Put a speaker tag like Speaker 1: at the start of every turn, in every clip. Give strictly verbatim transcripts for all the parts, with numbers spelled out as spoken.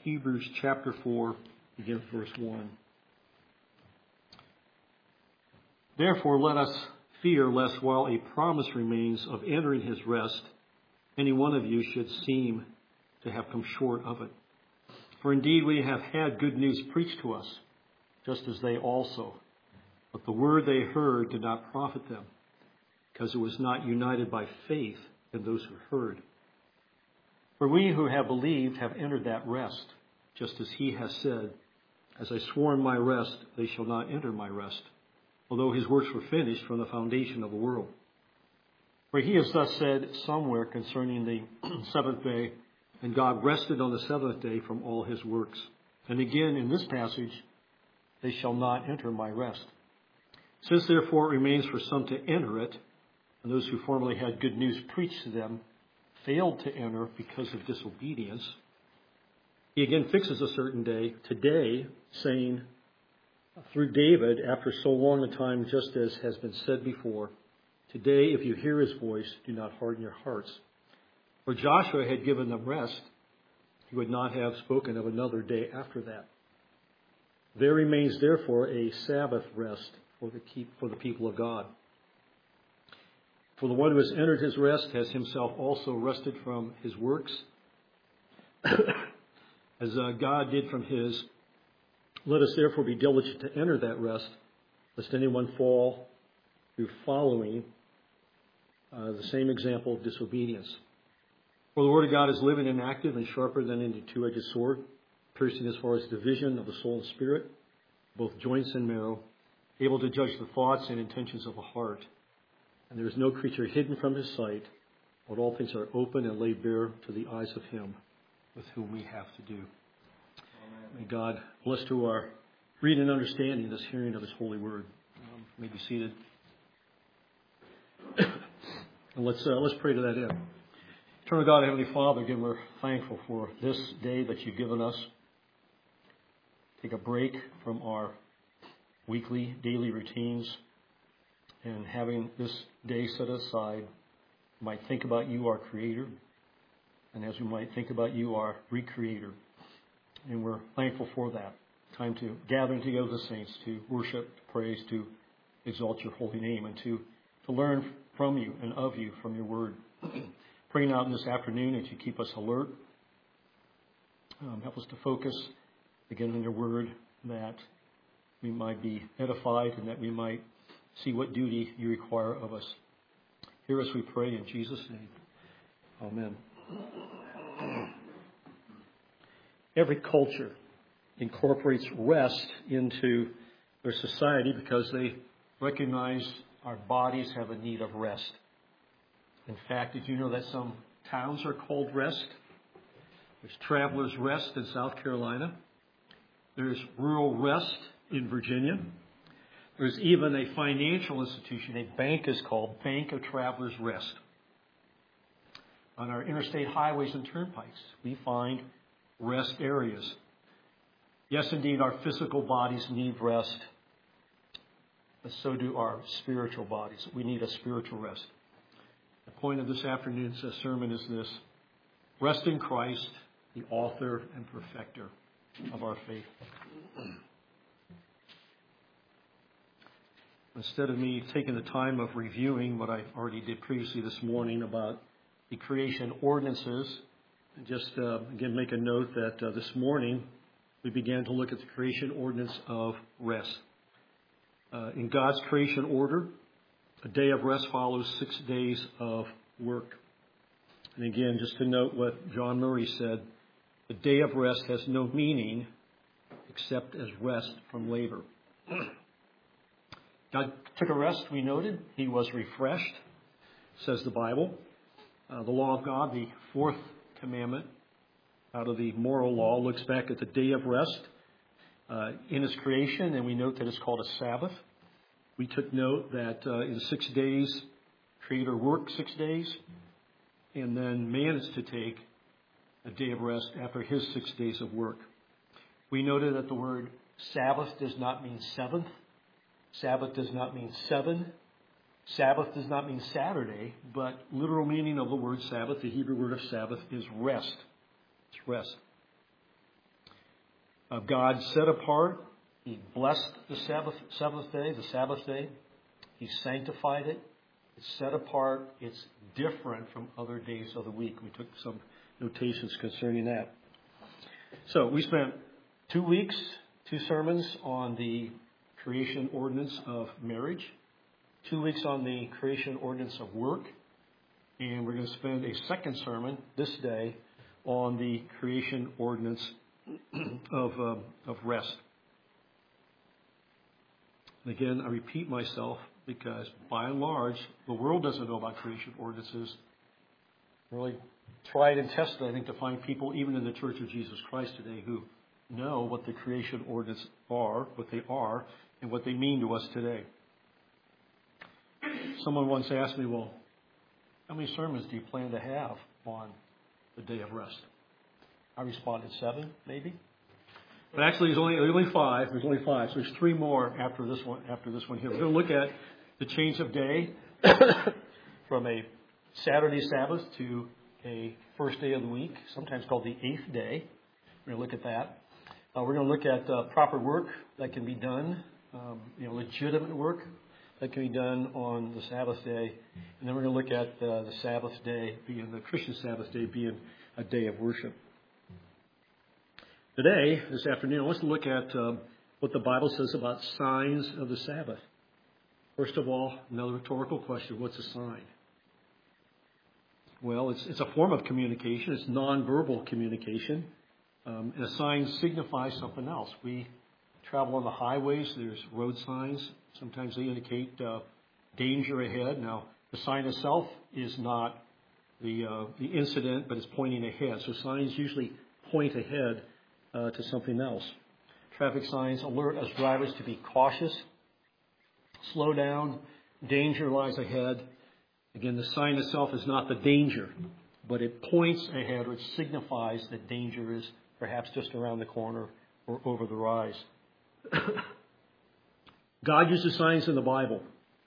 Speaker 1: Hebrews chapter four, begin with verse one. Therefore, let us fear lest while a promise remains of entering his rest, any one of you should seem to have come short of it. For indeed we have had good news preached to us, just as they also. But the word they heard did not profit them, because it was not united by faith in those who heard. For we who have believed have entered that rest, just as he has said, as I swore in my rest, they shall not enter my rest, although his works were finished from the foundation of the world. For he has thus said somewhere concerning the seventh day, and God rested on the seventh day from all his works. And again in this passage, they shall not enter my rest. Since therefore it remains for some to enter it, and those who formerly had good news preached to them failed to enter because of disobedience, he again fixes a certain day, today, saying through David, after so long a time, just as has been said before, today if you hear his voice, do not harden your hearts. For Joshua had given them rest, he would not have spoken of another day after that. There remains therefore a Sabbath rest for the keep for the people of God. For the one who has entered his rest has himself also rested from his works, as uh, God did from his. Let us therefore be diligent to enter that rest, lest anyone fall through following uh, the same example of disobedience. For the word of God is living and active and sharper than any two-edged sword, piercing as far as division of the soul and spirit, both joints and marrow, able to judge the thoughts and intentions of the heart. And there is no creature hidden from his sight, but all things are open and laid bare to the eyes of him with whom we have to do. Amen. May God bless to our reading and understanding this hearing of his holy word. Um, may be seated. And let's uh, let's pray to that end. Eternal God, Heavenly Father, again, we're thankful for this day that you've given us. Take a break from our weekly, daily routines, and having this day set aside, we might think about you, our Creator, and as we might think about you, our Recreator. And we're thankful for that. Time to gathering together the saints to worship, to praise, to exalt your holy name, and to, to learn from you and of you from your word. Praying out this afternoon that you keep us alert. Um, help us to focus again on your word, that we might be edified and that we might see what duty you require of us. Hear us, we pray, in Jesus' name. Amen. Every culture incorporates rest into their society because they recognize our bodies have a need of rest. In fact, did you know that some towns are called rest? There's Travelers Rest in South Carolina. There's Rural Rest in Virginia. There's even a financial institution, a bank is called Bank of Travelers Rest. On our interstate highways and turnpikes, we find rest areas. Yes, indeed, our physical bodies need rest, but so do our spiritual bodies. We need a spiritual rest. The point of this afternoon's sermon is this: rest in Christ, the author and perfecter of our faith. Instead of me taking the time of reviewing what I already did previously this morning about the creation ordinances, just uh, again make a note that uh, this morning we began to look at the creation ordinance of rest. Uh, in God's creation order, a day of rest follows six days of work. And again, just to note what John Murray said, the day of rest has no meaning except as rest from labor. God took a rest, we noted. He was refreshed, says the Bible. Uh, the law of God, the fourth commandment out of the moral law, looks back at the day of rest uh, in his creation, and we note that it's called a Sabbath. We took note that uh, in six days, Creator worked six days, and then man is to take a day of rest after his six days of work. We noted that the word Sabbath does not mean seventh. Sabbath does not mean seven. Sabbath does not mean Saturday, but literal meaning of the word Sabbath, the Hebrew word of Sabbath, is rest. It's rest. Uh, God set apart. He blessed the Sabbath, Sabbath day, the Sabbath day. He sanctified it. It's set apart. It's different from other days of the week. We took some notations concerning that. So we spent two weeks, two sermons on the creation ordinance of marriage, two weeks on the creation ordinance of work, and we're going to spend a second sermon this day on the creation ordinance of uh, of rest. And again, I repeat myself because by and large, the world doesn't know about creation ordinances. Really tried and tested, I think, to find people even in the Church of Jesus Christ today who know what the creation ordinances are, what they are, and what they mean to us today. Someone once asked me, well, how many sermons do you plan to have on the day of rest? I responded, seven, maybe. But actually, there's only, there's only five. There's only five. So there's three more after this one. After this one here, we're going to look at the change of day from a Saturday Sabbath to a first day of the week, sometimes called the eighth day. We're going to look at that. Uh, we're going to look at uh, proper work that can be done, um, you know, legitimate work that can be done on the Sabbath day, and then we're going to look at uh, the Sabbath day being the Christian Sabbath day being a day of worship. Today, this afternoon, I want to look at uh, what the Bible says about signs of the Sabbath. First of all, another rhetorical question: what's a sign? Well, it's it's a form of communication. It's nonverbal communication. Um, and a sign signifies something else. We travel on the highways. There's road signs. Sometimes they indicate uh, danger ahead. Now, the sign itself is not the uh, the incident, but it's pointing ahead. So signs usually point ahead uh, to something else. Traffic signs alert us drivers to be cautious, slow down, danger lies ahead. Again, the sign itself is not the danger, but it points ahead, which signifies that danger is perhaps just around the corner or over the rise. God uses signs in the Bible.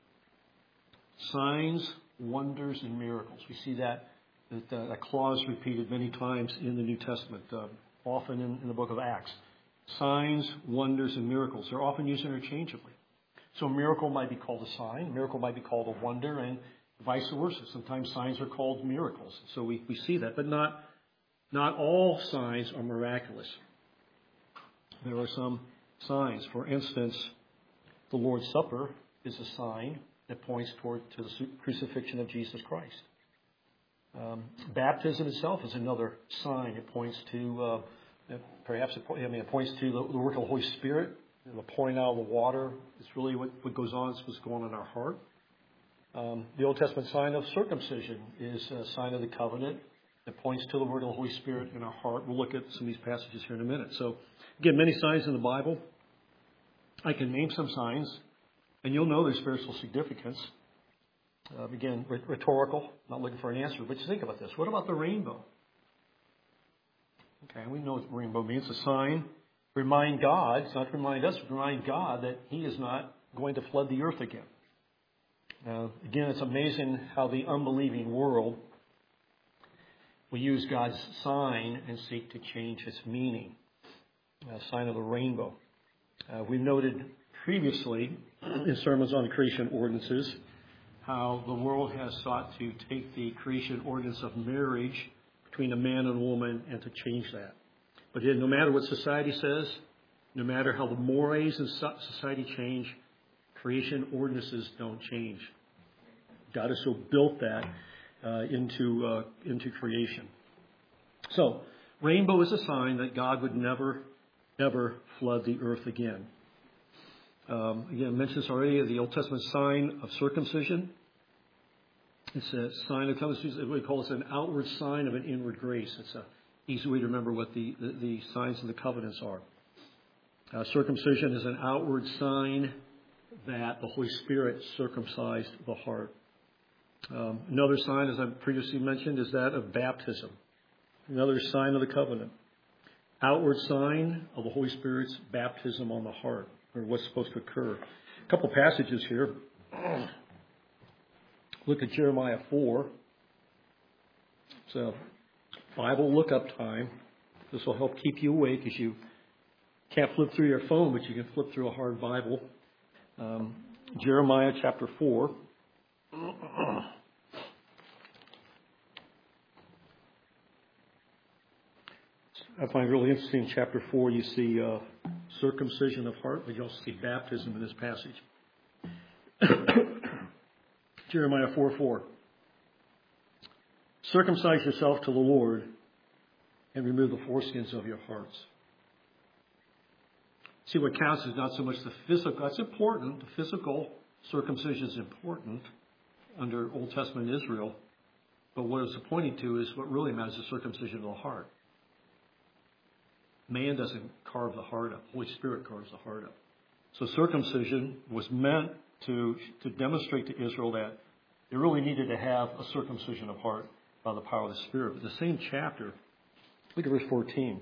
Speaker 1: Signs, wonders, and miracles. We see that, that, uh, that clause repeated many times in the New Testament, uh, often in, in the book of Acts. Signs, wonders, and miracles. They're often used interchangeably. So a miracle might be called a sign. A miracle might be called a wonder, and vice versa. Sometimes signs are called miracles. So we, we see that. But not, not all signs are miraculous. There are some signs. For instance, the Lord's Supper is a sign that points toward to the crucifixion of Jesus Christ. Um, baptism itself is another sign. It points to, uh, perhaps it, I mean, it points to the, the work of the Holy Spirit. The pouring out of the water is really what, what goes on. It's what's going on in our heart. Um, the Old Testament sign of circumcision is a sign of the covenant that points to the word of the Holy Spirit in our heart. We'll look at some of these passages here in a minute. So, again, many signs in the Bible. I can name some signs, and you'll know their spiritual significance. Uh, again, rhetorical, not looking for an answer, but just think about this. What about the rainbow? Okay, we know what the rainbow means. A sign. Remind God, it's not to remind us, but remind God that He is not going to flood the earth again. Uh, again, it's amazing how the unbelieving world will use God's sign and seek to change its meaning. A sign of the rainbow. Uh, we noted previously in sermons on the creation ordinances how the world has sought to take the creation ordinance of marriage between a man and a woman and to change that. But yet, no matter what society says, no matter how the mores in society change, creation ordinances don't change. God has so built that uh, into uh, into creation. So, rainbow is a sign that God would never, ever flood the earth again. Um, again, I mentioned this already, the Old Testament sign of circumcision. It's a sign of circumcision. We call it an outward sign of an inward grace. It's an easy way to remember what the, the, the signs and the covenants are. Uh, circumcision is an outward sign that the Holy Spirit circumcised the heart. Um, another sign, as I previously mentioned, is that of baptism. Another sign of the covenant. Outward sign of the Holy Spirit's baptism on the heart, or what's supposed to occur. A couple passages here. Look at Jeremiah four. It's a Bible look-up time. This will help keep you awake as you Can't flip through your phone, but you can flip through a hard Bible. Um, Jeremiah chapter four. I find it really interesting in chapter four you see uh, circumcision of heart, but you also see baptism in this passage. Jeremiah four four. Circumcise yourself to the Lord and remove the foreskins of your hearts. See, what counts is not so much the physical. That's important. The physical circumcision is important under Old Testament Israel. But what it's pointing to is what really matters is the circumcision of the heart. Man doesn't carve the heart up. Holy Spirit carves the heart up. So circumcision was meant to, to demonstrate to Israel that they really needed to have a circumcision of heart by the power of the Spirit. But the same chapter, look at verse fourteen.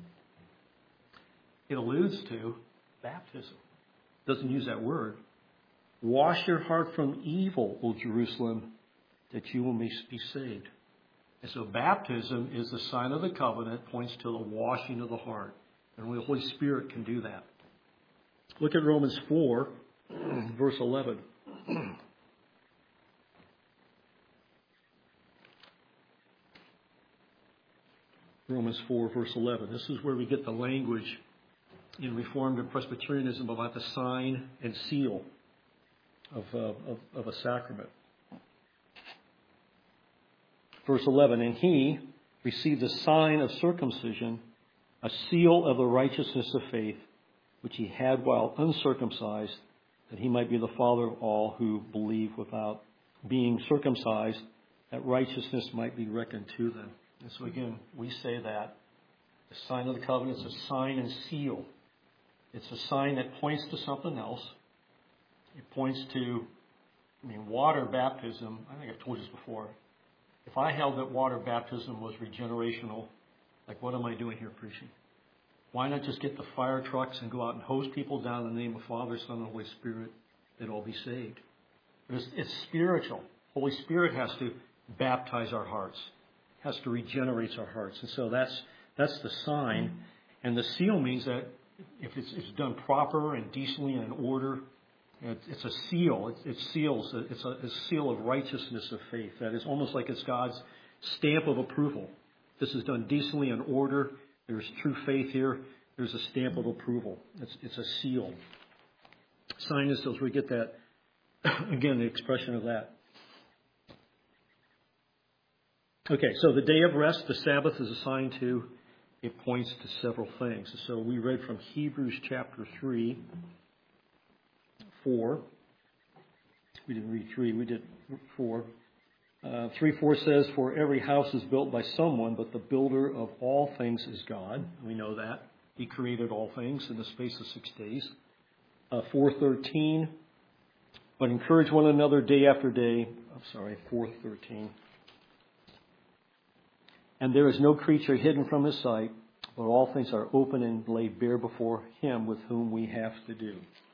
Speaker 1: It alludes to baptism. It doesn't use that word. Wash your heart from evil, O Jerusalem, that you will be saved. And so baptism is the sign of the covenant, points to the washing of the heart. And only the Holy Spirit can do that. Look at Romans four, verse eleven. Romans four, verse eleven. This is where we get the language in Reformed and Presbyterianism about the sign and seal of, uh, of, of a sacrament. Verse eleven, and he received the sign of circumcision, a seal of the righteousness of faith, which he had while uncircumcised, that he might be the father of all who believe without being circumcised, that righteousness might be reckoned to them. And so again, we say that the sign of the covenant is a sign and seal. It's a sign that points to something else. It points to, I mean, water baptism. I think I've told you this before. If I held that water baptism was regenerational, like what am I doing here preaching? Why not just get the fire trucks and go out and hose people down in the name of Father, Son, and Holy Spirit? They'd all be saved. But it's, it's spiritual. Holy Spirit has to baptize our hearts, has to regenerate our hearts. And so that's that's the sign. And the seal means that if it's, it's done proper and decently and in order, it's, it's a seal. It, it seals. It's a, a seal of righteousness of faith. That is almost like it's God's stamp of approval. This is done decently in order. There's true faith here. There's a stamp of approval. It's, it's a seal. Sign is seals. We get that, again, the expression of that. Okay, so the day of rest, the Sabbath, is assigned to, it points to several things. So we read from Hebrews chapter three, four. We didn't read three, we did four. Uh, three, four says, for every house is built by someone, but the builder of all things is God. We know that. He created all things in the space of six days. Uh, four thirteen, but encourage one another day after day. I'm sorry, four thirteen. And there is no creature hidden from his sight, but all things are open and laid bare before him with whom we have to do.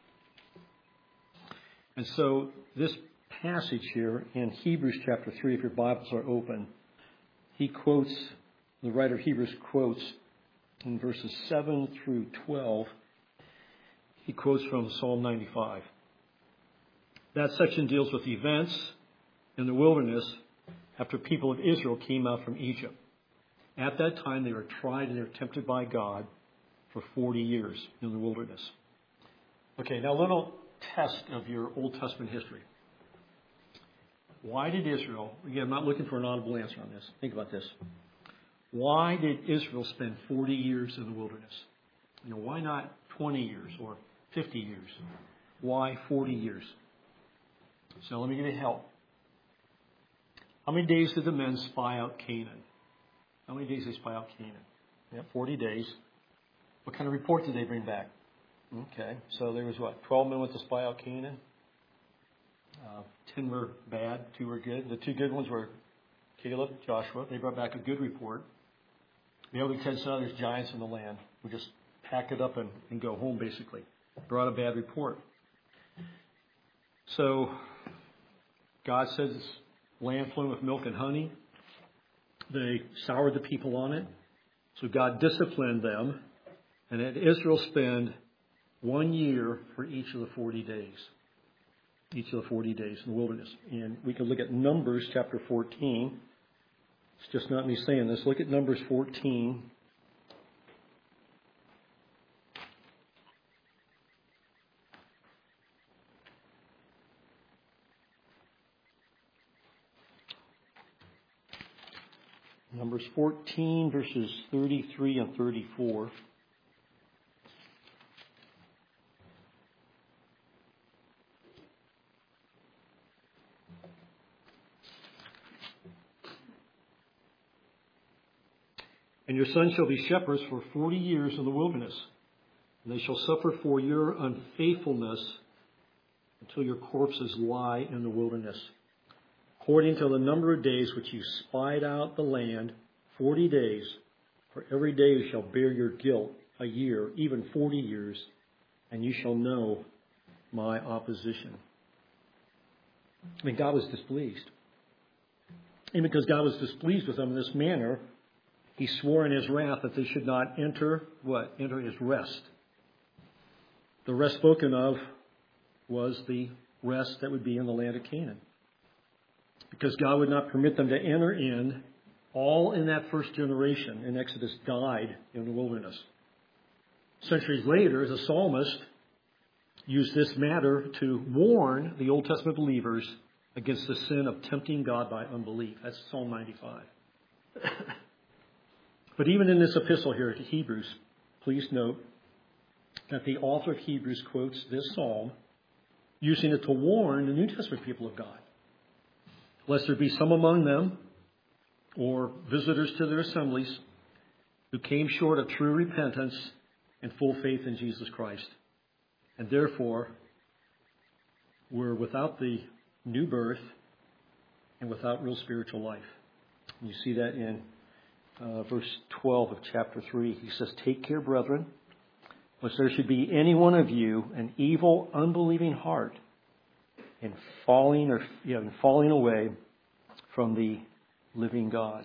Speaker 1: And so this passage here in Hebrews chapter three, if your Bibles are open, he quotes, the writer of Hebrews quotes in verses seven through twelve, he quotes from Psalm ninety-five. That section deals with events in the wilderness after people of Israel came out from Egypt. At that time, they were tried and they were tempted by God for forty years in the wilderness. Okay, now a little test of your Old Testament history. Why did Israel, again, I'm not looking for an audible answer on this. Think about this. Why did Israel spend forty years in the wilderness? You know, why not twenty years or fifty years? Why forty years? So let me give you help. How many days did the men spy out Canaan? How many days did they spy out Canaan? Yeah, forty days. What kind of report did they bring back? Okay, so there was what? twelve men went to spy out Canaan. Uh, ten were bad, two were good. The two good ones were Caleb, Joshua. They brought back a good report. The other ten said, there's giants in the land. We just pack it up and, and go home, basically. Brought a bad report. So God says it's land flowing with milk and honey. They soured the people on it. So God disciplined them. And that Israel spend one year for each of the forty days. Each of the forty days in the wilderness. And we can look at Numbers chapter fourteen. It's just not me saying this. Look at Numbers fourteen. Numbers fourteen, verses thirty-three and thirty-four. And your sons shall be shepherds for forty years in the wilderness, and they shall suffer for your unfaithfulness until your corpses lie in the wilderness. According to the number of days which you spied out the land, forty days, for every day you shall bear your guilt a year, even forty years, and you shall know my opposition. I mean, God was displeased. And because God was displeased with them in this manner, He swore in His wrath that they should not enter, what? Enter His rest. The rest spoken of was the rest that would be in the land of Canaan. Because God would not permit them to enter in, all in that first generation in Exodus died in the wilderness. Centuries later, the psalmist used this matter to warn the Old Testament believers against the sin of tempting God by unbelief. That's Psalm ninety-five. But even in this epistle here to Hebrews, please note that the author of Hebrews quotes this psalm, using it to warn the New Testament people of God, lest there be some among them, or visitors to their assemblies, who came short of true repentance and full faith in Jesus Christ, and therefore were without the new birth and without real spiritual life. And you see that in uh, verse twelve of chapter three. He says, "Take care, brethren, lest there should be any one of you an evil, unbelieving heart, in falling or you know, in falling away from the living God."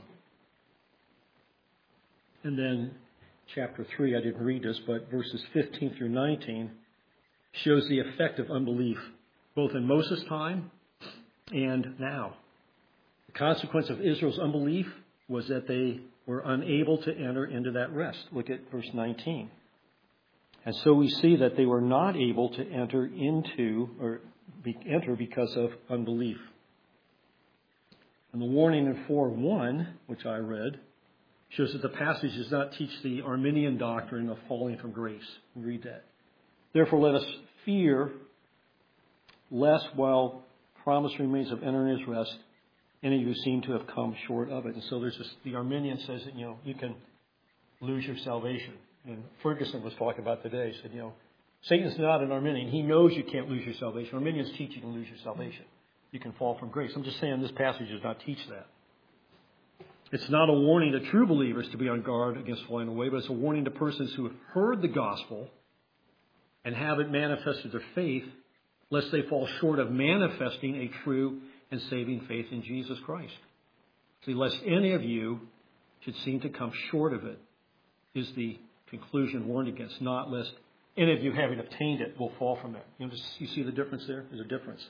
Speaker 1: And then chapter three, I didn't read this, but verses fifteen through nineteen shows the effect of unbelief, both in Moses' time and now. The consequence of Israel's unbelief was that they were unable to enter into that rest. Look at verse nineteen. And so we see that they were not able to enter into or be, enter because of unbelief. And the warning in four one, which I read, shows that the passage does not teach the Arminian doctrine of falling from grace. Read that. "Therefore let us fear, lest while promise remains of entering His rest, any of you seem to have come short of it." And so there's this, the Arminian says that, you know, you can lose your salvation. And Ferguson was talking about today, said, you know, Satan's not an Arminian. He knows you can't lose your salvation. Arminians teach you can lose your salvation. You can fall from grace. I'm just saying this passage does not teach that. It's not a warning to true believers to be on guard against falling away, but it's a warning to persons who have heard the gospel and haven't manifested their faith, lest they fall short of manifesting a true and saving faith in Jesus Christ. See, lest any of you should seem to come short of it is the conclusion warned against, not lest any of you, having obtained it, will fall from it. You know, you see the difference there? There's a difference.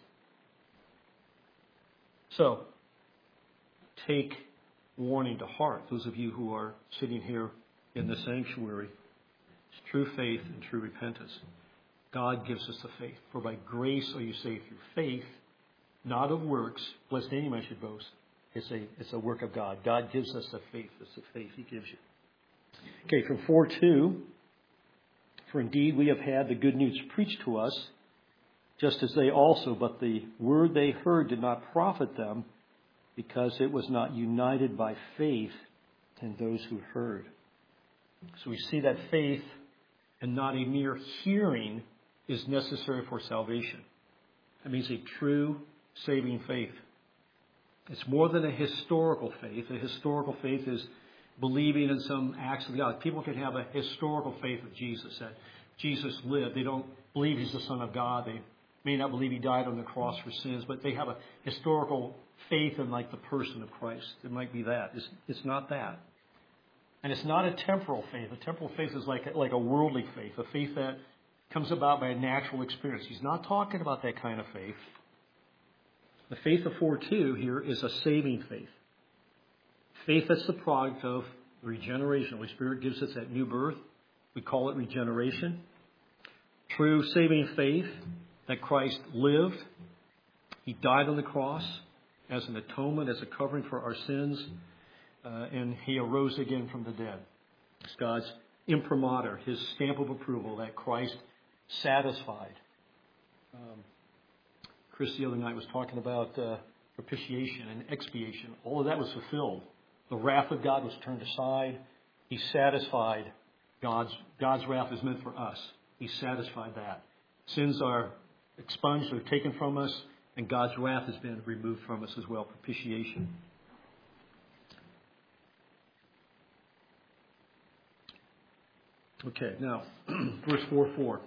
Speaker 1: So, take warning to heart, those of you who are sitting here in the sanctuary. It's true faith and true repentance. God gives us the faith. For by grace are you saved through faith, not of works, lest any man should boast. It's a, it's a work of God. God gives us the faith. It's the faith He gives you. Okay, from four two, "For indeed we have had the good news preached to us, just as they also, but the word they heard did not profit them, because it was not united by faith in those who heard." So we see that faith and not a mere hearing is necessary for salvation. That means a true saving faith. It's more than a historical faith. A historical faith is believing in some acts of God. People can have a historical faith of Jesus, that Jesus lived. They don't believe He's the Son of God. They may not believe He died on the cross for sins, but they have a historical faith in like the person of Christ. It might be that. It's, it's not that. And it's not a temporal faith. A temporal faith is like, like a worldly faith, a faith that comes about by a natural experience. He's not talking about that kind of faith. The faith of four two here is a saving faith. Faith that's the product of regeneration. The Holy Spirit gives us that new birth. We call it regeneration. True saving faith that Christ lived. He died on the cross as an atonement, as a covering for our sins. Uh, and he arose again from the dead. It's God's imprimatur, his stamp of approval that Christ satisfied. Um, Chris the other night was talking about uh, propitiation and expiation. All of that was fulfilled. The wrath of God was turned aside. He satisfied God's, God's wrath is meant for us. He satisfied that. Sins are expunged or taken from us, and God's wrath has been removed from us as well. Propitiation. Okay, now, verse four four.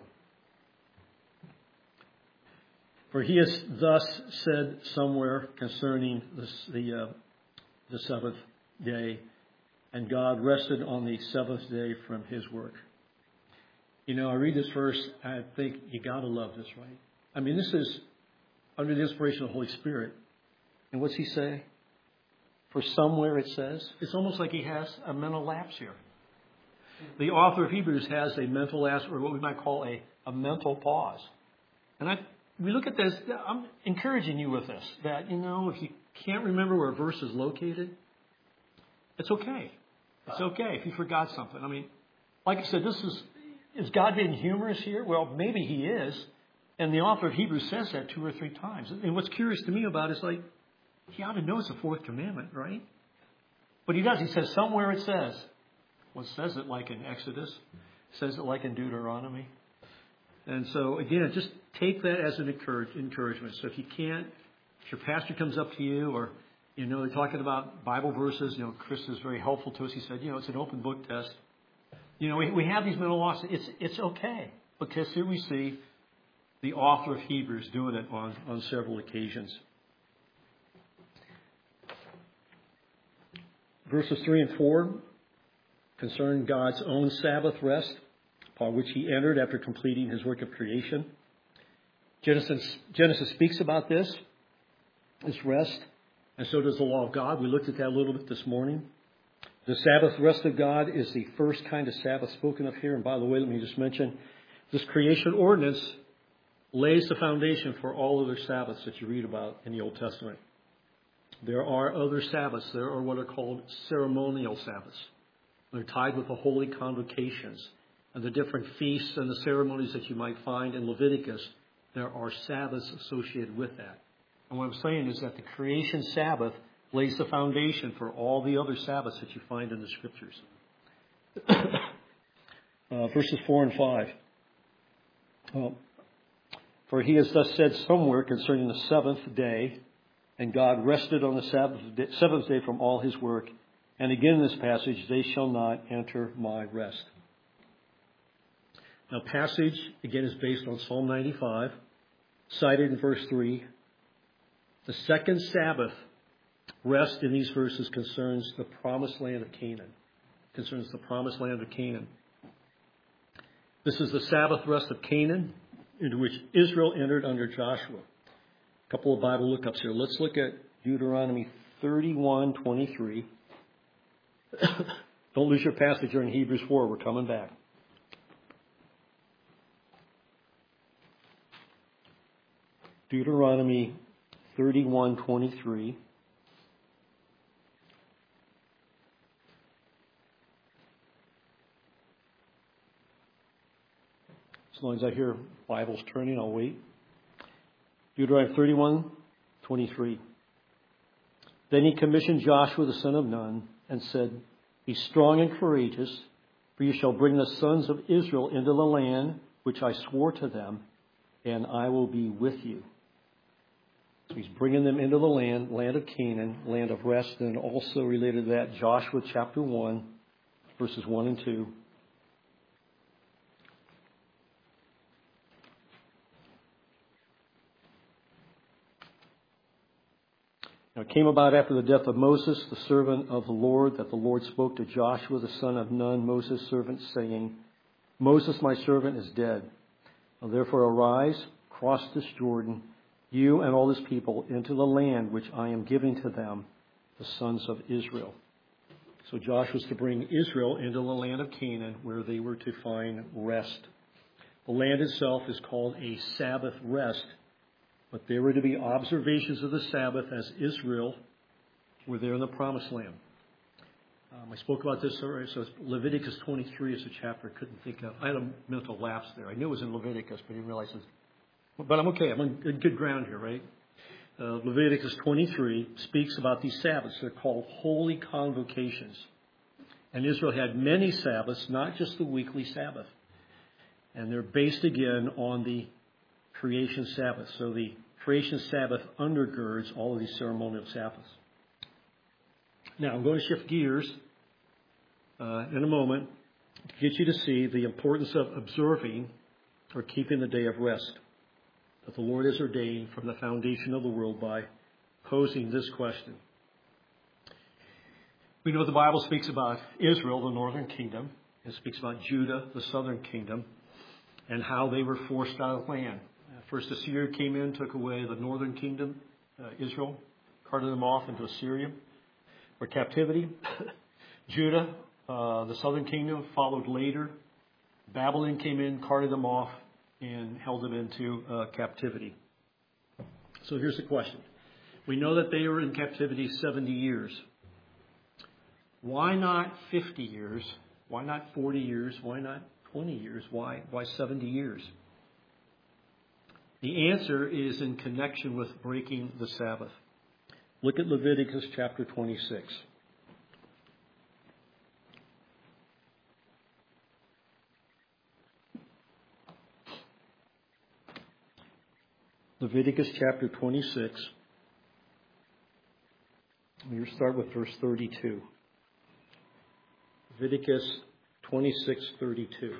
Speaker 1: For he has thus said somewhere concerning this, the uh, the seventh day, and God rested on the seventh day from his work. You know, I read this verse, I think you got to love this, right? I mean, this is under the inspiration of the Holy Spirit. And what's he say? For somewhere it says, it's almost like he has a mental lapse here. The author of Hebrews has a mental lapse, or what we might call a, a mental pause. And I, we look at this, I'm encouraging you with this, that, you know, if you can't remember where a verse is located, it's okay. It's okay if you forgot something. I mean, like I said, this is, is God being humorous here? Well, maybe he is. And the author of Hebrews says that two or three times. And what's curious to me about it is like, he ought to know it's the fourth commandment, right? But he does. He says, somewhere it says. Well, it says it like in Exodus. It says it like in Deuteronomy. And so, again, just take that as an encouragement. So if you can't, if your pastor comes up to you or, you know, they're talking about Bible verses, you know, Chris is very helpful to us. He said, you know, it's an open book test. You know, we, we have these mental losses. It's, it's okay. Because here we see the author of Hebrews doing it on, on several occasions. Verses three and four concern God's own Sabbath rest, upon which he entered after completing his work of creation. Genesis, Genesis speaks about this, this rest, and so does the law of God. We looked at that a little bit this morning. The Sabbath rest of God is the first kind of Sabbath spoken of here. And by the way, let me just mention, this creation ordinance lays the foundation for all other Sabbaths that you read about in the Old Testament. There are other Sabbaths. There are what are called ceremonial Sabbaths. They're tied with the holy convocations and the different feasts and the ceremonies that you might find in Leviticus. There are Sabbaths associated with that. And what I'm saying is that the creation Sabbath lays the foundation for all the other Sabbaths that you find in the Scriptures. uh, verses four and five. Well, for he has thus said somewhere concerning the seventh day, and God rested on the Sabbath day, seventh day from all his work. And again in this passage, they shall not enter my rest. Now, passage, again, is based on Psalm ninety-five, cited in verse three. The second Sabbath rest in these verses concerns the promised land of Canaan. Concerns the promised land of Canaan. This is the Sabbath rest of Canaan, into which Israel entered under Joshua. A couple of Bible lookups here. Let's look at Deuteronomy thirty-one twenty-three. Don't lose your passage here in Hebrews four. We're coming back. Deuteronomy thirty-one twenty-three. As long as I hear Bibles turning, I'll wait. Deuteronomy thirty-one twenty-three. Then he commissioned Joshua the son of Nun and said, be strong and courageous, for you shall bring the sons of Israel into the land which I swore to them, and I will be with you. So he's bringing them into the land, land of Canaan, land of rest, and also related to that, Joshua chapter one, verses one and two. Now it came about after the death of Moses, the servant of the Lord, that the Lord spoke to Joshua, the son of Nun, Moses' servant, saying, Moses, my servant, is dead. Now therefore arise, cross this Jordan, you and all this people, into the land which I am giving to them, the sons of Israel. So Joshua was to bring Israel into the land of Canaan, where they were to find rest. The land itself is called a Sabbath rest, but there were to be observations of the Sabbath as Israel were there in the Promised Land. Um, I spoke about this already. So Leviticus twenty-three is a chapter I couldn't think of. I had a mental lapse there. I knew it was in Leviticus, but I didn't realize it was. But I'm okay. I'm on good ground here, right? Uh, Leviticus twenty-three speaks about these Sabbaths. They're called holy convocations. And Israel had many Sabbaths, not just the weekly Sabbath. And they're based again on the creation Sabbath. So the creation Sabbath undergirds all of these ceremonial Sabbaths. Now, I'm going to shift gears uh, in a moment to get you to see the importance of observing or keeping the day of rest that the Lord has ordained from the foundation of the world by posing this question. We know the Bible speaks about Israel, the northern kingdom. It speaks about Judah, the southern kingdom, and how they were forced out of the land. First Assyria came in, took away the northern kingdom, uh, Israel, carted them off into Assyria for captivity. Judah, uh, the southern kingdom, followed later. Babylon came in, carted them off, and held them into uh, captivity. So here's the question. We know that they were in captivity seventy years. Why not fifty years? Why not forty years? Why not twenty years? Why, why seventy years? The answer is in connection with breaking the Sabbath. Look at Leviticus chapter twenty-six. Leviticus chapter twenty-six. We'll start with verse thirty-two. Leviticus twenty-six thirty-two.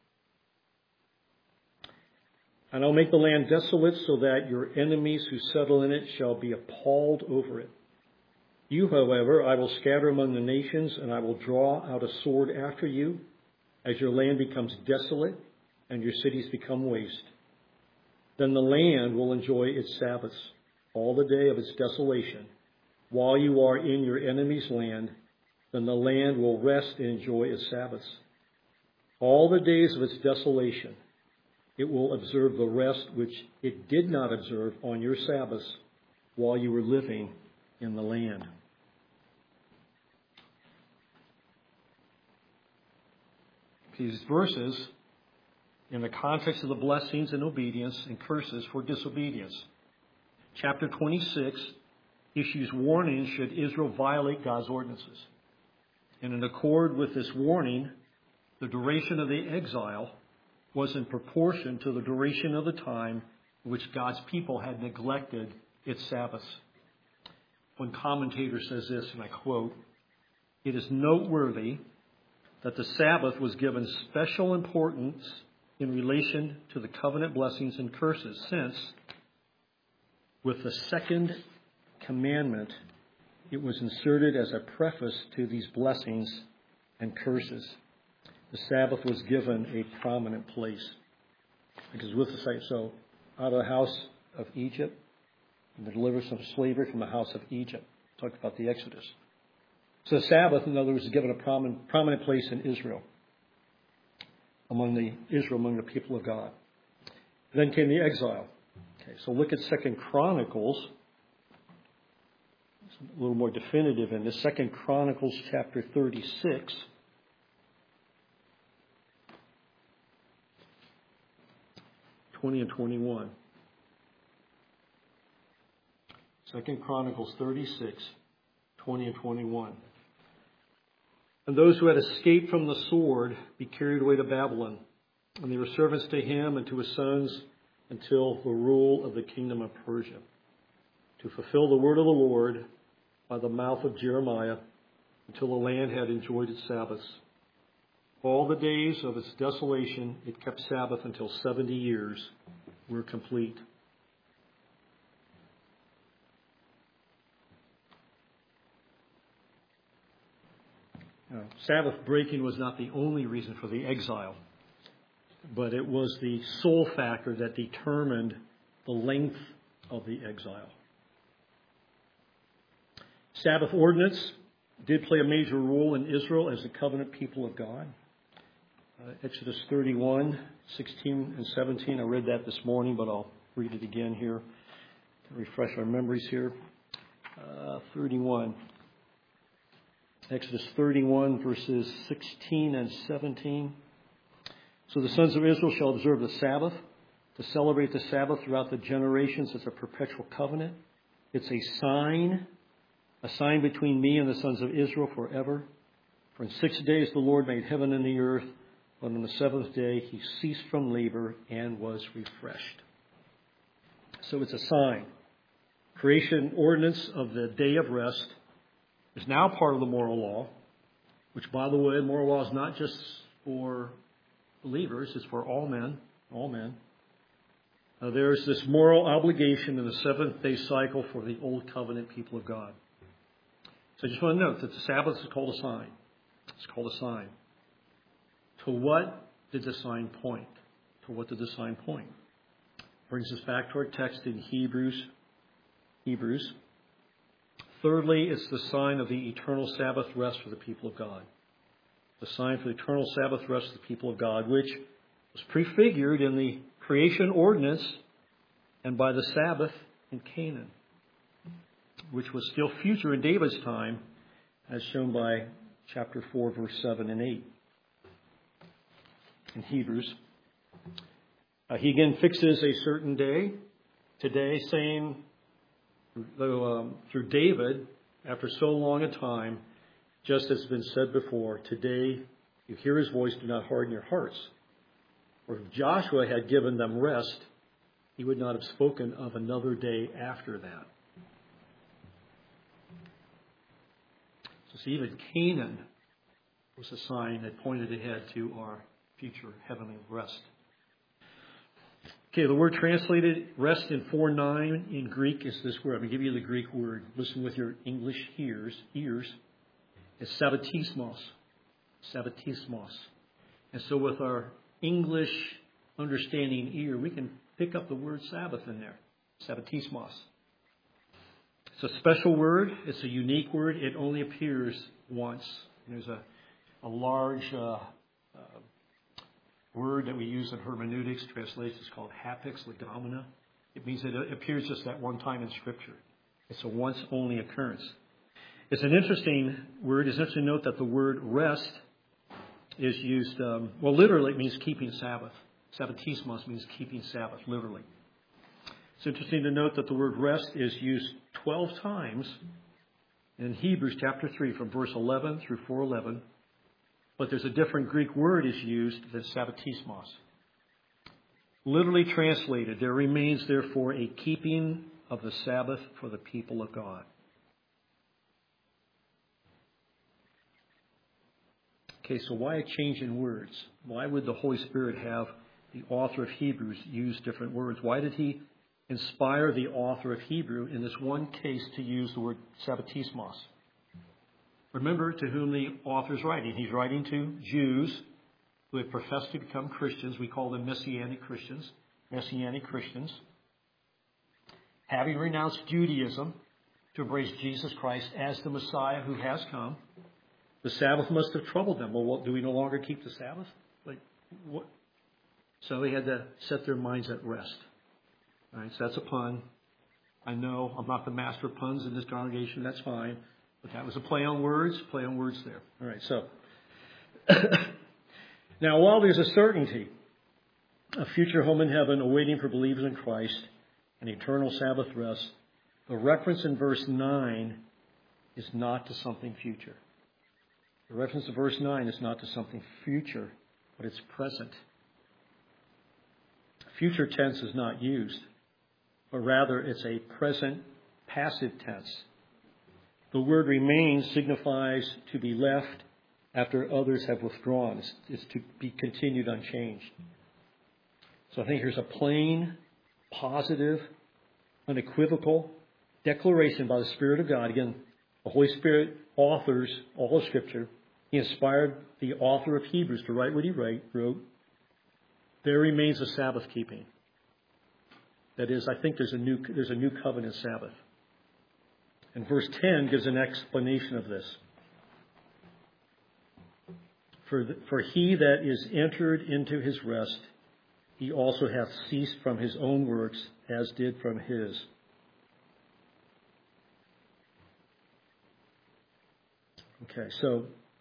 Speaker 1: And I'll make the land desolate so that your enemies who settle in it shall be appalled over it. You, however, I will scatter among the nations, and I will draw out a sword after you, as your land becomes desolate and your cities become waste. Then the land will enjoy its Sabbaths all the day of its desolation. While you are in your enemy's land, then the land will rest and enjoy its Sabbaths. All the days of its desolation, it will observe the rest which it did not observe on your Sabbaths while you were living in the land. These verses, in the context of the blessings and obedience and curses for disobedience. Chapter twenty-six issues warnings should Israel violate God's ordinances. And in accord with this warning, the duration of the exile was in proportion to the duration of the time in which God's people had neglected its Sabbaths. One commentator says this, and I quote, "It is noteworthy that the Sabbath was given special importance in relation to the covenant blessings and curses, since with the second commandment, it was inserted as a preface to these blessings and curses. The Sabbath was given a prominent place." Because with the site, so out of the house of Egypt, and the deliverance of slavery from the house of Egypt. Talk about the Exodus. So the Sabbath, in other words, is given a prominent, prominent place in Israel, among the Israel, among the people of God. Then came the exile. Okay, so look at Second Chronicles. It's a little more definitive in this. Second Chronicles chapter thirty-six. twenty and twenty-one. Second Chronicles thirty-six, twenty and twenty-one. "And those who had escaped from the sword be carried away to Babylon, and they were servants to him and to his sons until the rule of the kingdom of Persia, to fulfill the word of the Lord by the mouth of Jeremiah, until the land had enjoyed its Sabbaths. All the days of its desolation it kept Sabbath until seventy years were complete." Uh, Sabbath breaking was not the only reason for the exile, but it was the sole factor that determined the length of the exile. Sabbath ordinance did play a major role in Israel as the covenant people of God. Uh, Exodus thirty-one, sixteen and seventeen. I read that this morning, but I'll read it again here to refresh our memories here. Uh, thirty-one. Exodus thirty-one, verses sixteen and seventeen. So the sons of Israel shall observe the Sabbath, to celebrate the Sabbath throughout the generations as a perpetual covenant. It's a sign, a sign between me and the sons of Israel forever. For in six days the Lord made heaven and the earth, but on the seventh day he ceased from labor and was refreshed. So it's a sign. Creation ordinance of the day of rest is now part of the moral law, which, by the way, the moral law is not just for believers, it's for all men, all men. Uh, there's this moral obligation in the seventh day cycle for the old covenant people of God. So I just want to note that the Sabbath is called a sign. It's called a sign. To what did the sign point? To what did the sign point? Brings us back to our text in Hebrews. Hebrews. Thirdly, it's the sign of the eternal Sabbath rest for the people of God. The sign for the eternal Sabbath rest of the people of God, which was prefigured in the creation ordinance and by the Sabbath in Canaan, which was still future in David's time, as shown by chapter four, verse seven and eight in Hebrews. Uh, he again fixes a certain day today, saying, though, um, through David, after so long a time, just as has been said before, today you hear his voice, do not harden your hearts. For if Joshua had given them rest, he would not have spoken of another day after that. So see, even Canaan was a sign that pointed ahead to our future heavenly rest. Okay, the word translated rest in four nine in Greek is this word. I'm going to give you the Greek word. Listen with your English ears. ears. It's sabbatismos. Sabbatismos. And so with our English understanding ear, we can pick up the word Sabbath in there. Sabbatismos. It's a special word. It's a unique word. It only appears once. There's a, a large uh, uh, word that we use in hermeneutics, translation is called hapax legomena. It means that it appears just that one time in Scripture. It's a once-only occurrence. It's an interesting word. It's interesting to note that the word rest is used, um, well, literally it means keeping Sabbath. Sabbatismos means keeping Sabbath, literally. It's interesting to note that the word rest is used twelve times in Hebrews chapter three, from verse eleven through four eleven. But there's a different Greek word is used than sabbatismos. Literally translated, there remains therefore a keeping of the Sabbath for the people of God. Okay, so why a change in words? Why would the Holy Spirit have the author of Hebrews use different words? Why did he inspire the author of Hebrew in this one case to use the word sabbatismos? Remember to whom the author is writing. He's writing to Jews who have professed to become Christians. We call them Messianic Christians. Messianic Christians. Having renounced Judaism to embrace Jesus Christ as the Messiah who has come. The Sabbath must have troubled them. Well, what, do we no longer keep the Sabbath? Like, what? So they had to set their minds at rest. All right, so that's a pun. I know I'm not the master of puns in this congregation. That's fine. But that was a play on words, play on words there. All right, so. Now, while there's a certainty, a future home in heaven awaiting for believers in Christ, an eternal Sabbath rest, the reference in verse nine is not to something future. The reference to verse nine is not to something future, but it's present. Future tense is not used, but rather it's a present passive tense. The word remain signifies to be left after others have withdrawn. It's, it's to be continued unchanged. So I think here's a plain, positive, unequivocal declaration by the Spirit of God. Again, the Holy Spirit authors all of Scripture. He inspired the author of Hebrews to write what he wrote. There remains a Sabbath keeping. That is, I think there's a new there's a new covenant Sabbath. And verse ten gives an explanation of this. For, the, for he that is entered into his rest, he also hath ceased from his own works, as did from his. Okay, so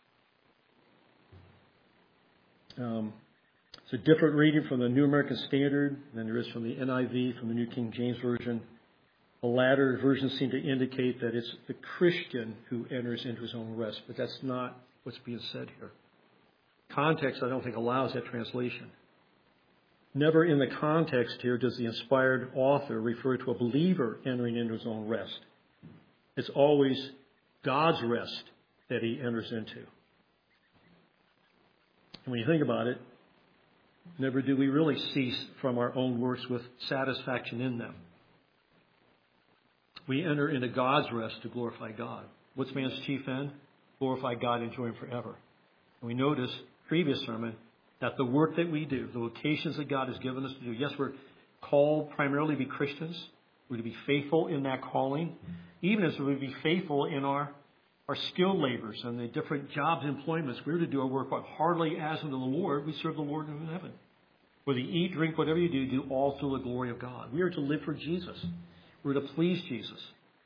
Speaker 1: um, it's a different reading from the New American Standard than there is from the N I V, from the New King James Version. The latter versions seem to indicate that it's the Christian who enters into his own rest, but that's not what's being said here. Context, I don't think, allows that translation. Never in the context here does the inspired author refer to a believer entering into his own rest. It's always God's rest that he enters into. And when you think about it, never do we really cease from our own works with satisfaction in them. We enter into God's rest to glorify God. What's man's chief end? Glorify God and enjoy Him forever. And we notice, previous sermon, that the work that we do, the vocations that God has given us to do, yes, we're called primarily to be Christians. We're to be faithful in that calling, even as we be faithful in our, our skilled labors and the different jobs and employments. We're to do our work, but hardly as unto the Lord. We serve the Lord in heaven. Whether you eat, drink, whatever you do, do all to the glory of God. We are to live for Jesus. We're to please Jesus.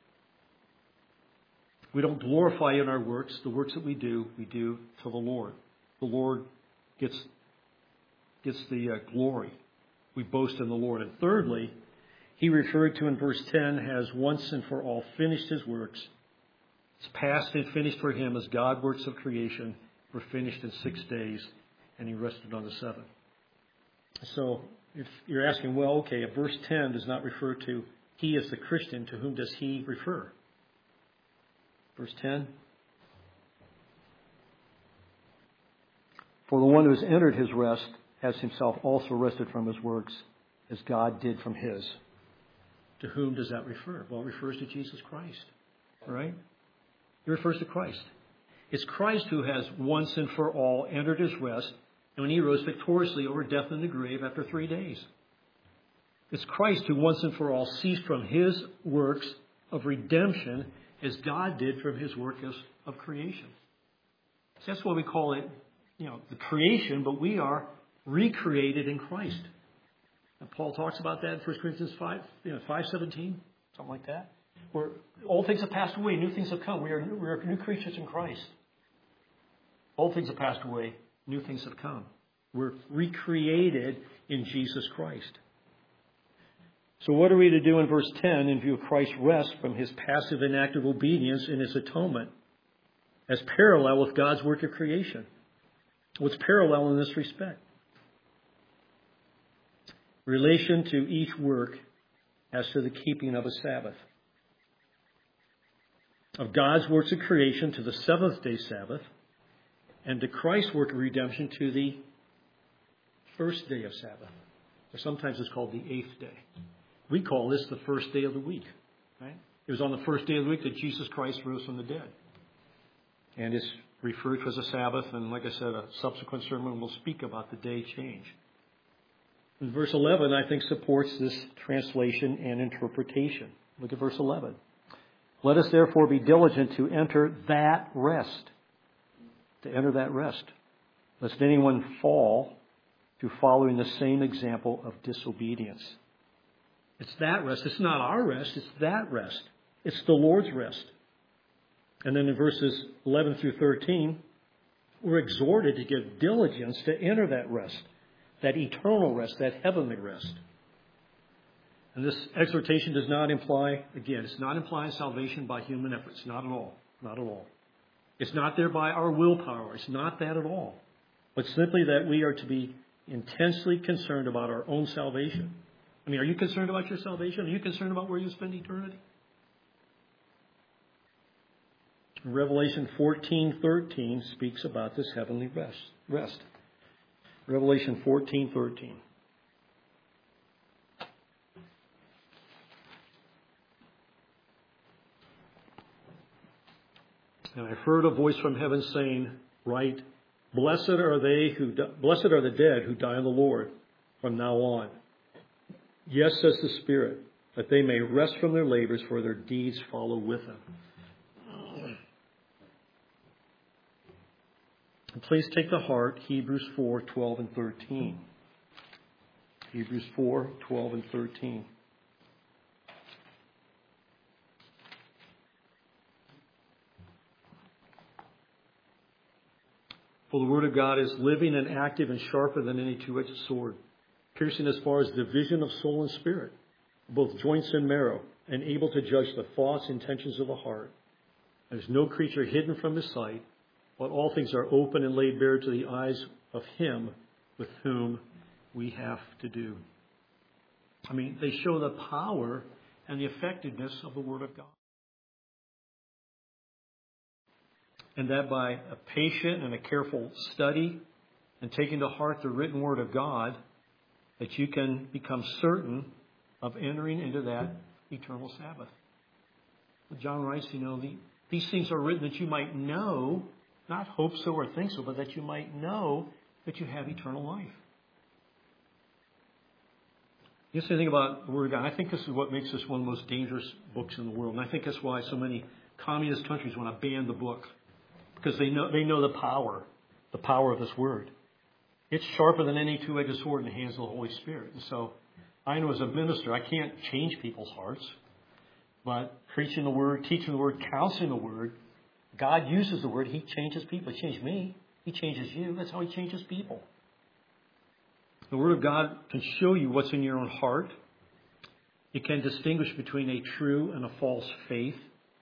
Speaker 1: We don't glorify in our works. The works that we do, we do to the Lord. The Lord gets, gets the uh, glory. We boast in the Lord. And thirdly, he referred to in verse ten has once and for all finished his works. It's past and finished for him as God works of creation were finished in six days, and he rested on the seventh. So if you're asking, well, okay, if verse ten does not refer to he as the Christian, to whom does he refer? Verse ten. For the one who has entered his rest has himself also rested from his works, as God did from his. To whom does that refer? Well, it refers to Jesus Christ, right? It refers to Christ. It's Christ who has once and for all entered his rest, and when he rose victoriously over death and the grave after three days. It's Christ who once and for all ceased from his works of redemption as God did from his work as, of creation. So that's why we call it, you know, the creation, but we are recreated in Christ. And Paul talks about that in First Corinthians five, you know, five seventeen, something like that. Where old things have passed away, new things have come. We are, we are new creatures in Christ. Old things have passed away, new things have come. We're recreated in Jesus Christ. So what are we to do in verse ten in view of Christ's rest from his passive and active obedience in his atonement as parallel with God's work of creation? What's parallel in this respect? Relation to each work as to the keeping of a Sabbath. Of God's works of creation to the seventh day Sabbath, and to Christ's work of redemption to the first day of Sabbath. Or sometimes it's called the eighth day. We call this the first day of the week. Right? It was on the first day of the week that Jesus Christ rose from the dead. And it's referred to as a Sabbath, and like I said, a subsequent sermon will speak about the day change. And verse eleven, I think, supports this translation and interpretation. Look at verse eleven. Let us therefore be diligent to enter that rest. To enter that rest. Lest anyone fall to following the same example of disobedience. It's that rest. It's not our rest. It's that rest. It's the Lord's rest. And then in verses eleven through thirteen, we're exhorted to give diligence to enter that rest, that eternal rest, that heavenly rest. And this exhortation does not imply, again, it's not implying salvation by human efforts. Not at all. Not at all. It's not there by our willpower. It's not that at all. But simply that we are to be intensely concerned about our own salvation. I mean, are you concerned about your salvation? Are you concerned about where you spend eternity? Revelation fourteen thirteen speaks about this heavenly rest. rest. Revelation fourteen thirteen. And I heard a voice from heaven saying, write, Blessed are they who di- blessed are the dead who die in the Lord from now on. Yes, says the Spirit, that they may rest from their labors, for their deeds follow with them. And please take to heart Hebrews four, twelve and thirteen. Hebrews four, twelve and thirteen. For the Word of God is living and active and sharper than any two-edged sword, piercing as far as the division of soul and spirit, both joints and marrow, and able to judge the thoughts and intentions of the heart. There is no creature hidden from His sight, but all things are open and laid bare to the eyes of Him with whom we have to do. I mean, they show the power and the effectiveness of the Word of God. And that by a patient and a careful study and taking to heart the written Word of God, that you can become certain of entering into that eternal Sabbath. John writes, you know, the, these things are written that you might know, not hope so or think so, but that you might know that you have eternal life. You know, the thing about the Word of God, I think this is what makes this one of the most dangerous books in the world. And I think that's why so many communist countries want to ban the book. Because they know they know the power, the power of this Word. It's sharper than any two-edged sword in the hands of the Holy Spirit. And so I know as a minister, I can't change people's hearts. But preaching the Word, teaching the Word, counseling the Word, God uses the Word. He changes people. He changed me. He changes you. That's how He changes people. The Word of God can show you what's in your own heart. It can distinguish between a true and a false faith.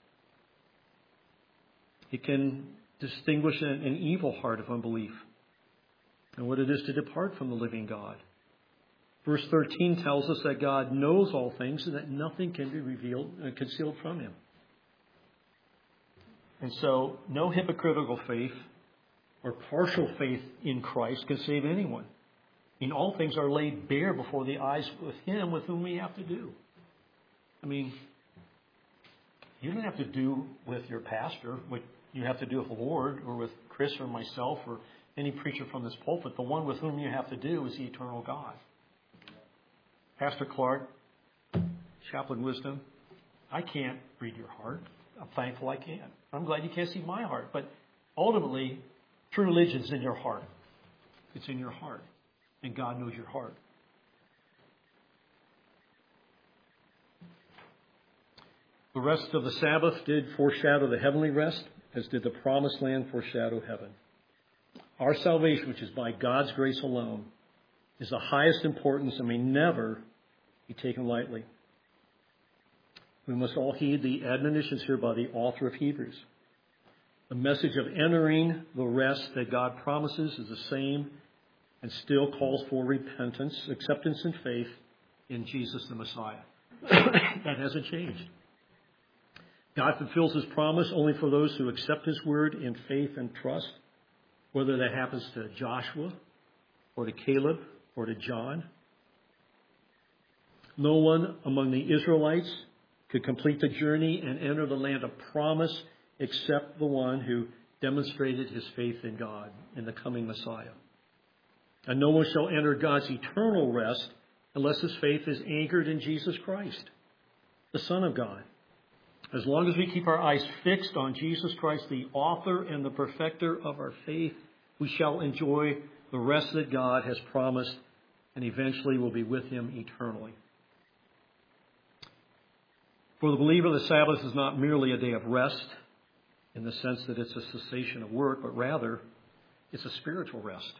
Speaker 1: It can distinguish an, an evil heart of unbelief and what it is to depart from the living God. Verse thirteen tells us that God knows all things and that nothing can be revealed and concealed from Him. And so no hypocritical faith or partial faith in Christ can save anyone. I mean, all things are laid bare before the eyes of Him with whom we have to do. I mean, you don't have to do with your pastor what you have to do with the Lord or with Chris or myself or any preacher from this pulpit. The one with whom you have to do is the eternal God. Pastor Clark, Chaplain Wisdom, I can't read your heart. I'm thankful I can. I'm glad you can't see my heart. But ultimately, true religion is in your heart. It's in your heart. And God knows your heart. The rest of the Sabbath did foreshadow the heavenly rest, as did the promised land foreshadow heaven. Our salvation, which is by God's grace alone, is the highest importance and may never be taken lightly. We must all heed the admonitions here by the author of Hebrews. The message of entering the rest that God promises is the same and still calls for repentance, acceptance, and faith in Jesus the Messiah. That hasn't changed. God fulfills His promise only for those who accept His word in faith and trust, whether that happens to Joshua or to Caleb or to John. No one among the Israelites could complete the journey and enter the land of promise except the one who demonstrated his faith in God, in the coming Messiah. And no one shall enter God's eternal rest unless his faith is anchored in Jesus Christ, the Son of God. As long as we keep our eyes fixed on Jesus Christ, the author and the perfecter of our faith, we shall enjoy the rest that God has promised and eventually will be with Him eternally. For the believer, the Sabbath is not merely a day of rest in the sense that it's a cessation of work, but rather it's a spiritual rest.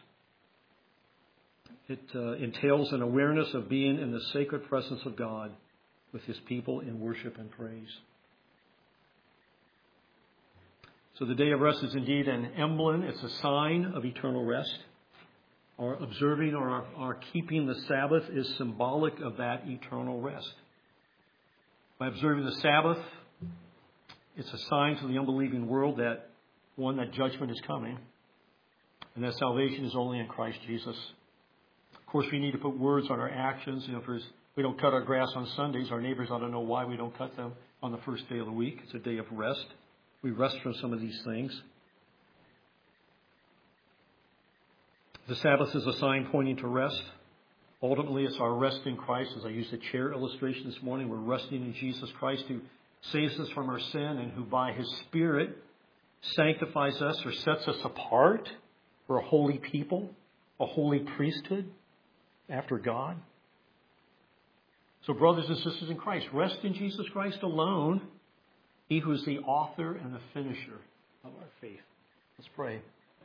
Speaker 1: It uh, entails an awareness of being in the sacred presence of God with His people in worship and praise. So the day of rest is indeed an emblem. It's a sign of eternal rest. Our observing or our, our keeping the Sabbath is symbolic of that eternal rest. By observing the Sabbath, it's a sign to the unbelieving world that, one, that judgment is coming, and that salvation is only in Christ Jesus. Of course, we need to put words on our actions. You know, if there's, we don't cut our grass on Sundays, our neighbors ought to know why we don't cut them on the first day of the week. It's a day of rest. We rest from some of these things. The Sabbath is a sign pointing to rest. Ultimately, it's our rest in Christ. As I used the chair illustration this morning, we're resting in Jesus Christ, who saves us from our sin and who by His Spirit sanctifies us or sets us apart for a holy people, a holy priesthood after God. So brothers and sisters in Christ, rest in Jesus Christ alone, He who is the author and the finisher of our faith. Let's pray.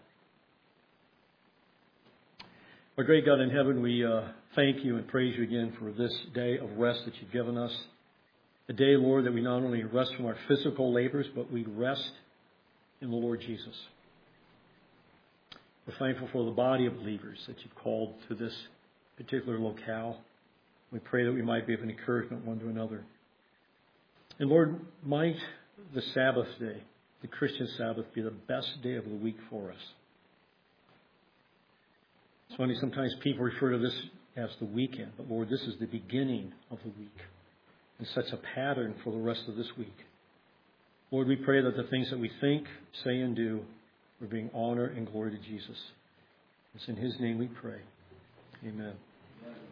Speaker 1: Our great God in heaven, we uh, thank you and praise you again for this day of rest that you've given us. A day, Lord, that we not only rest from our physical labors, but we rest in the Lord Jesus. We're thankful for the body of believers that you've called to this particular locale. We pray that we might be of an encouragement one to another. And Lord, might the Sabbath day, the Christian Sabbath, be the best day of the week for us. It's funny, sometimes people refer to this as the weekend, but Lord, this is the beginning of the week and sets a pattern for the rest of this week. Lord, we pray that the things that we think, say, and do will bring honor and glory to Jesus. It's in His name we pray. Amen.